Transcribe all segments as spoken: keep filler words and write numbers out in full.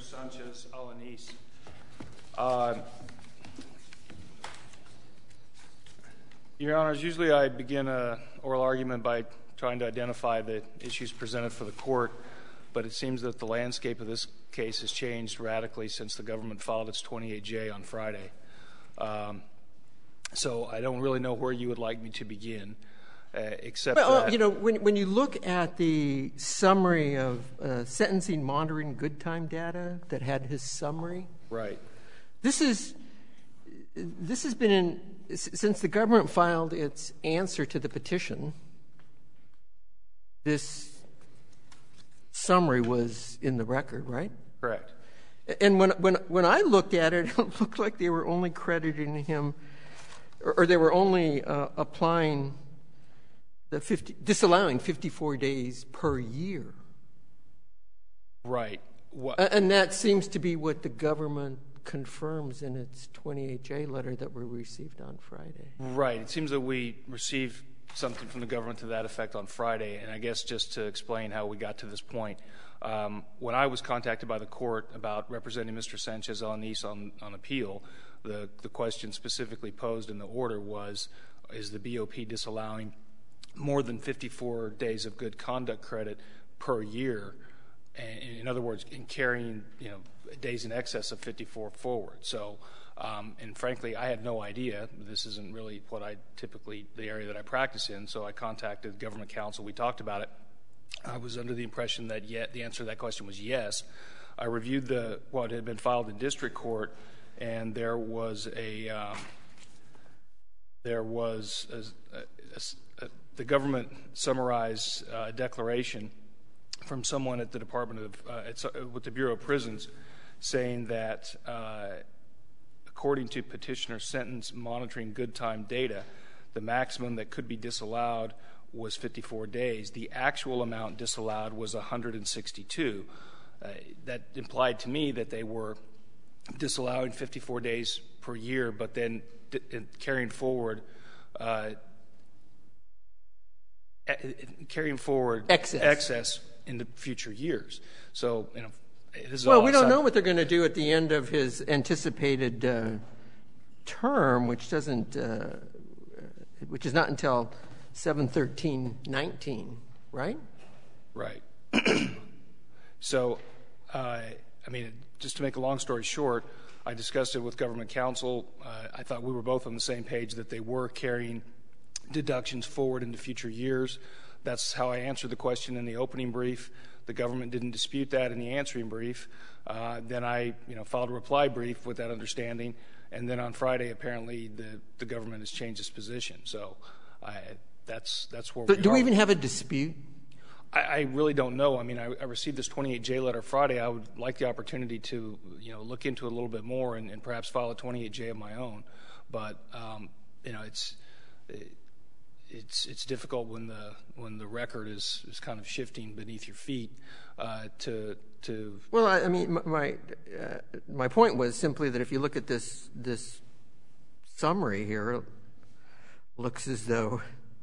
Sanchez-Alanis. Uh, Your Honors, usually I begin an oral argument by trying to identify the issues presented for the court, but it seems that the landscape of this case has changed radically since the government filed its twenty-eight J on Friday. Um, so I don't really know where you would like me to begin, uh, except well, that... you know, when, when you look at the summary of uh, sentencing monitoring good time data that had his summary... Right. This is... This has been in... Since the government filed its answer to the petition, this summary was in the record, right? Correct. And when when when I looked at it, it looked like they were only crediting him, or, or they were only uh, applying the fifty, disallowing fifty-four days per year. Right. What? And that seems to be what the government confirms in its twenty-eight J letter that we received on Friday. Right. It seems that we received something from the government to that effect on Friday, and I guess just to explain how we got to this point, um, when I was contacted by the court about representing Mister Sanchez-Alanis on, on appeal, the, the question specifically posed in the order was, is the B O P disallowing more than fifty-four days of good conduct credit per year? And in other words, in carrying, you know, days in excess of fifty-four forward. So, um, and frankly, I had no idea. This isn't really what I typically, the area that I practice in, so I contacted government counsel. We talked about it. I was under the impression that yet the answer to that question was yes. I reviewed the what had been filed in district court, and there was a, um, there was a, a, a, a, the government summarized a declaration from someone at the Department of, uh, it's, uh, with the Bureau of Prisons, saying that uh, according to petitioner's sentence monitoring good time data, the maximum that could be disallowed was fifty-four days. The actual amount disallowed was one hundred sixty-two. Uh, that implied to me that they were disallowing fifty-four days per year, but then d- carrying forward uh, carrying forward excess. excess in the future years. So, you know, this is well, all we don't outside. know what they're going to do at the end of his anticipated uh, term, which doesn't, uh, which is not until seven thirteen nineteen, right? Right. So, uh, I mean, just to make a long story short, I discussed it with government counsel. Uh, I thought we were both on the same page that they were carrying deductions forward into future years. That's how I answered the question in the opening brief. The government didn't dispute that in the answering brief. Uh, then I, you know, filed a reply brief with that understanding. And then on Friday, apparently, the, the government has changed its position. So I, that's that's where So we do are. we even have a dispute? I, I really don't know. I mean, I, I received this twenty-eight J letter Friday. I would like the opportunity to, you know, look into it a little bit more and, and perhaps file a twenty-eight J of my own. But, um, you know, it's... It, It's it's difficult when the when the record is, is kind of shifting beneath your feet uh, to to. Well, I, I mean, my uh, my point was simply that if you look at this this summary here, it looks as though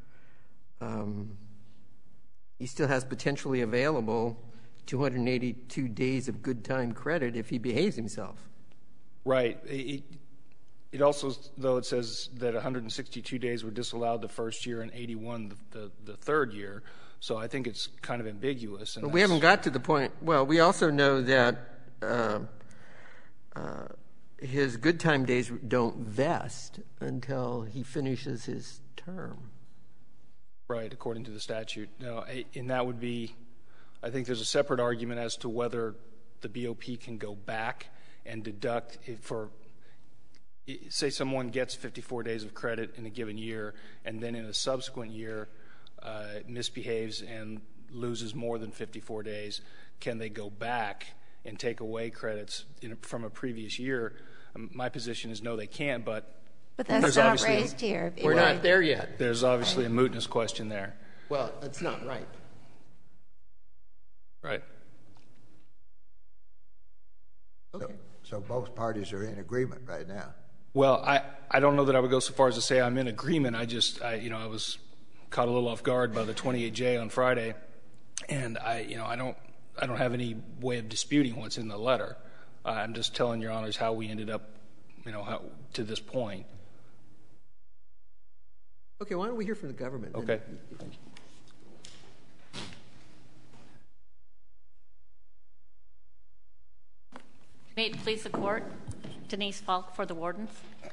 um, he still has potentially available two hundred eighty-two days of good time credit if he behaves himself. Right. It, It also, though, it says that one hundred sixty-two days were disallowed the first year and eighty-one the, the, the third year. So I think it's kind of ambiguous. And but we haven't got to the point. Well, we also know that uh, uh, his good time days don't vest until he finishes his term. Right, according to the statute. No, and that would be, I think there's a separate argument as to whether the B O P can go back and deduct it for. Say someone gets fifty-four days of credit in a given year, and then in a subsequent year uh, misbehaves and loses more than fifty-four days, can they go back and take away credits in, from a previous year? Um, my position is no, they can't, but... But that's not raised here. We're not there yet. There's obviously a mootness question there. Well, that's not right. Right. Okay. So, so both parties are in agreement right now. Well, I, I don't know that I would go so far as to say I'm in agreement. I just, I, you know, I was caught a little off guard by the twenty-eight J on Friday, and I, you know, I don't, I don't have any way of disputing what's in the letter. Uh, I'm just telling Your Honors how we ended up, you know, how, to this point. Okay, why don't we hear from the government? Okay. May it please the Court, Denise Falk for the wardens.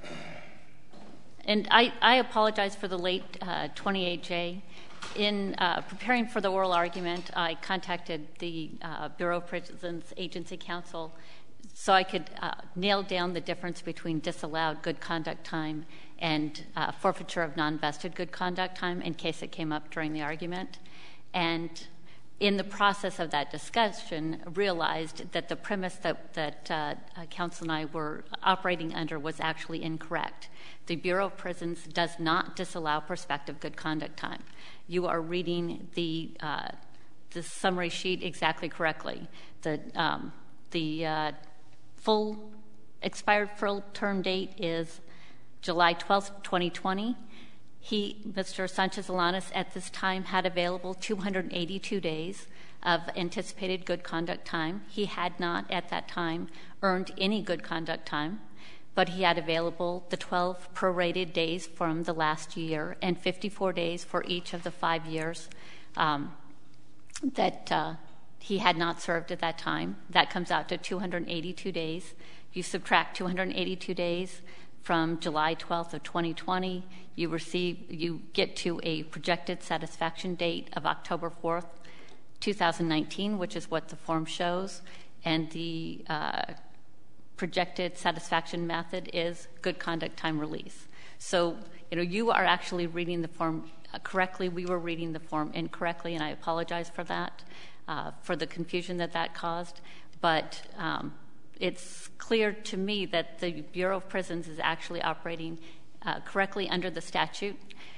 And I, I apologize for the late uh, twenty-eight J. In uh, preparing for the oral argument, I contacted the uh, Bureau of Prisons Agency Counsel so I could uh, nail down the difference between disallowed good conduct time and uh, forfeiture of non-vested good conduct time in case it came up during the argument. And in the process of that discussion, realized that the premise that, that uh, counsel and I were operating under was actually incorrect. The Bureau of Prisons does not disallow prospective good conduct time. You are reading the uh, the summary sheet exactly correctly. The um, the uh, full expired full term date is July twelfth, twenty twenty. He, Mister Sanchez-Alanis, at this time had available two hundred eighty-two days of anticipated good conduct time. He had not at that time earned any good conduct time, but he had available the twelve prorated days from the last year and fifty-four days for each of the five years um, that uh, he had not served at that time. That comes out to two hundred eighty-two days. You subtract two hundred eighty-two days from July twelfth of twenty twenty, you receive, you get to a projected satisfaction date of October fourth, two thousand nineteen, which is what the form shows, and the uh, projected satisfaction method is good conduct time release. So, you know, you are actually reading the form correctly. We were reading the form incorrectly, and I apologize for that, uh, for the confusion that that caused. But um, it's clear to me that the Bureau of Prisons is actually operating uh, correctly under the statute.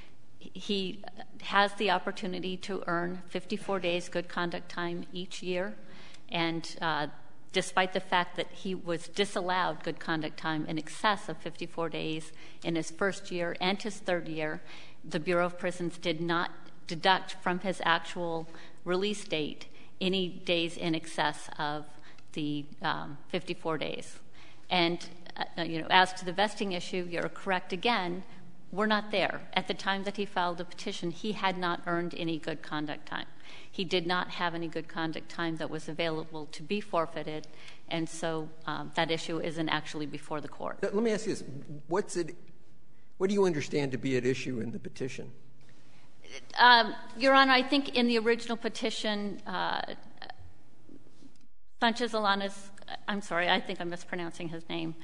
He has the opportunity to earn fifty-four days good conduct time each year, and uh, despite the fact that he was disallowed good conduct time in excess of fifty-four days in his first year and his third year, the Bureau of Prisons did not deduct from his actual release date any days in excess of the um, fifty-four days. And, uh, you know, as to the vesting issue, you're correct again. We're not there. At the time that he filed the petition, he had not earned any good conduct time. He did not have any good conduct time that was available to be forfeited, and so um, that issue isn't actually before the court. Let me ask you this. What's it, what do you understand to be at issue in the petition? Um, Your Honor, I think in the original petition, uh, Sanchez-Alanis, I'm sorry, I think I'm mispronouncing his name.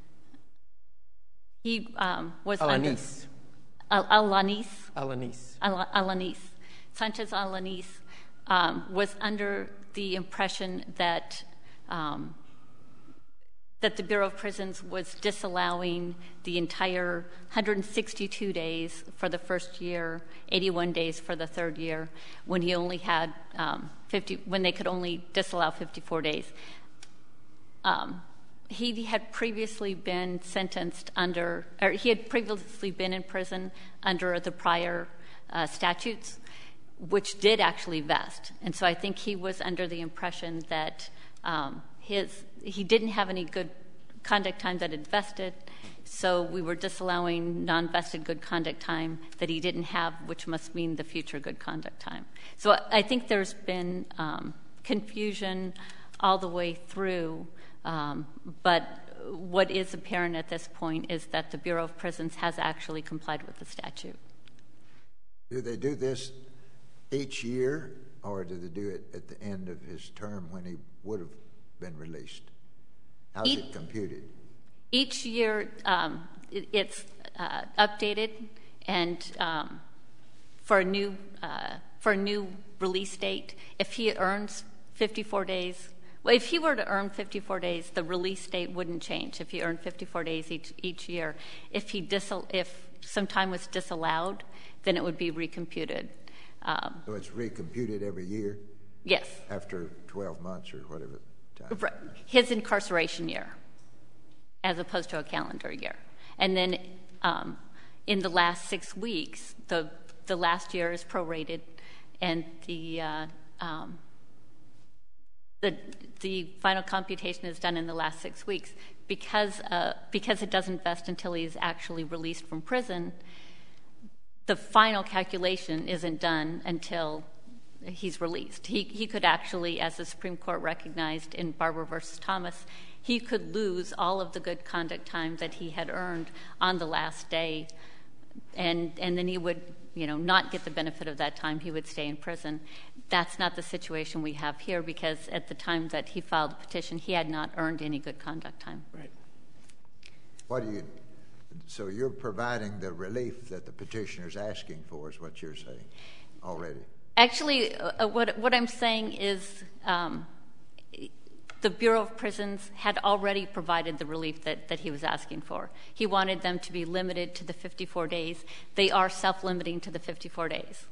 He um, was Alanis. Under, Al- Alanis. Alanis. Al- Alanis. Sanchez-Alanis um, was under the impression that um, that the Bureau of Prisons was disallowing the entire one hundred sixty-two days for the first year, eighty-one days for the third year, when he only had um, fifty, when they could only disallow fifty-four days. Um, he had previously been sentenced under, or he had previously been in prison under the prior uh, statutes, which did actually vest. And so I think he was under the impression that um, his he didn't have any good conduct time that had vested, so we were disallowing non-vested good conduct time that he didn't have, which must mean the future good conduct time. So I think there's been um, confusion all the way through, um, but what is apparent at this point is that the Bureau of Prisons has actually complied with the statute. Do they do this each year, or do they do it at the end of his term when he would have been released? How's Each, it computed? Each year um, it, it's uh, updated, and um, for a new uh, for a new release date, if he earns fifty-four days, well, if he were to earn fifty-four days, the release date wouldn't change. If he earned fifty-four days each each year, if he disal- if some time was disallowed, then it would be recomputed. Um, so it's recomputed every year? Yes. After twelve months or whatever time? Right. His incarceration year, as opposed to a calendar year. And then um, in the last six weeks, the the last year is prorated, and the uh, um, the the final computation is done in the last six weeks. Because, uh, because it doesn't vest until he's actually released from prison, the final calculation isn't done until he's released. He, he could actually, as the Supreme Court recognized in Barber versus Thomas, he could lose all of the good conduct time that he had earned on the last day, and, and then he would, you know, not get the benefit of that time. He would stay in prison. That's not the situation we have here, because at the time that he filed the petition, he had not earned any good conduct time. Right. What do you, so you're providing the relief that the petitioner's asking for is what you're saying already? Actually, uh, what, what I'm saying is um, the Bureau of Prisons had already provided the relief that, that he was asking for. He wanted them to be limited to the fifty-four days. They are self-limiting to the fifty-four days.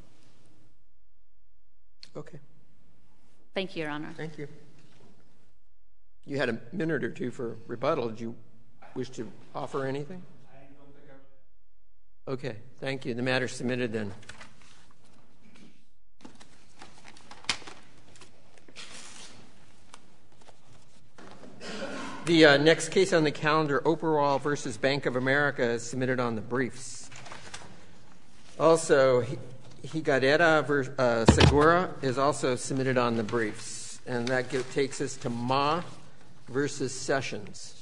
Okay. Thank you, Your Honor. Thank you. You had a minute or two for rebuttal. Did you wish to offer anything? I don't think I would. Okay. Thank you. The matter is submitted then. The uh, next case on the calendar, Oberwall versus Bank of America, is submitted on the briefs. Also, Higuera versus uh, Segura is also submitted on the briefs. And that give, takes us to Ma versus Sessions.